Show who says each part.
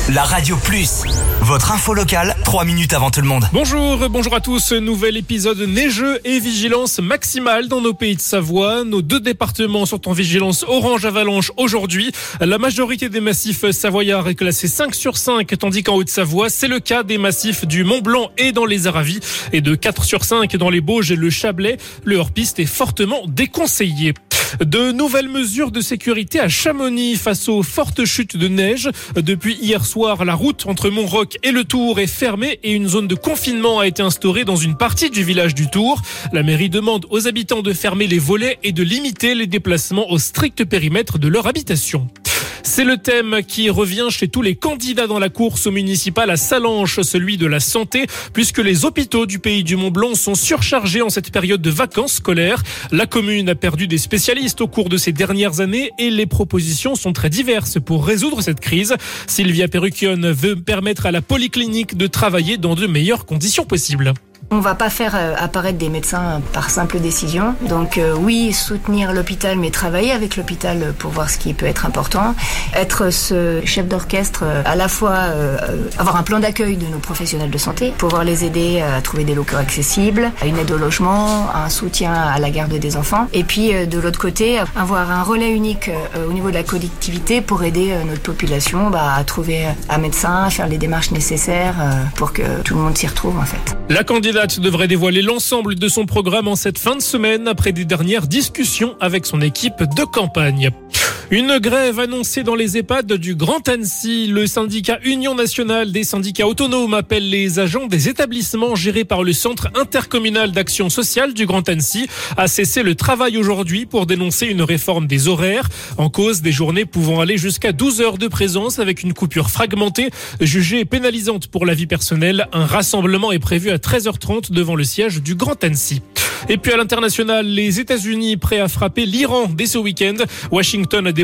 Speaker 1: La Radio Plus, votre info locale, 3 minutes avant tout le monde.
Speaker 2: Bonjour à tous. Nouvel épisode neigeux et vigilance maximale dans nos pays de Savoie. Nos 2 départements sont en vigilance orange avalanche aujourd'hui. La majorité des massifs savoyards est classée 5 sur 5, tandis qu'en Haute-Savoie, c'est le cas des massifs du Mont-Blanc et dans les Aravis, et de 4 sur 5 dans les Bauges et le Chablais. Le hors-piste est fortement déconseillé. De nouvelles mesures de sécurité à Chamonix face aux fortes chutes de neige. Depuis hier soir, la route entre Montroc et le Tour est fermée et une zone de confinement a été instaurée dans une partie du village du Tour. La mairie demande aux habitants de fermer les volets et de limiter les déplacements au strict périmètre de leur habitation. C'est le thème qui revient chez tous les candidats dans la course municipale à Sallanches, celui de la santé, puisque les hôpitaux du pays du Mont-Blanc sont surchargés en cette période de vacances scolaires. La commune a perdu des spécialistes au cours de ces dernières années et les propositions sont très diverses pour résoudre cette crise. Sylvia Perruquion veut permettre à la polyclinique de travailler dans de meilleures conditions possibles.
Speaker 3: On va pas faire apparaître des médecins par simple décision. Donc oui, soutenir l'hôpital, mais travailler avec l'hôpital pour voir ce qui peut être important. Être ce chef d'orchestre, à la fois avoir un plan d'accueil de nos professionnels de santé, pouvoir les aider à trouver des locaux accessibles, une aide au logement, un soutien à la garde des enfants. Et puis de l'autre côté, avoir un relais unique au niveau de la collectivité pour aider notre population à trouver un médecin, à faire les démarches nécessaires pour que tout le monde s'y retrouve en fait.
Speaker 2: La candidate devrait dévoiler l'ensemble de son programme en cette fin de semaine après des dernières discussions avec son équipe de campagne. Une grève annoncée dans les EHPAD du Grand Annecy. Le syndicat Union nationale des syndicats autonomes appelle les agents des établissements gérés par le Centre intercommunal d'action sociale du Grand Annecy à cesser le travail aujourd'hui pour dénoncer une réforme des horaires. En cause, des journées pouvant aller jusqu'à 12 heures de présence avec une coupure fragmentée, jugée pénalisante pour la vie personnelle. Un rassemblement est prévu à 13h30 devant le siège du Grand Annecy. Et puis à l'international, les États-Unis prêts à frapper l'Iran dès ce week-end. Washington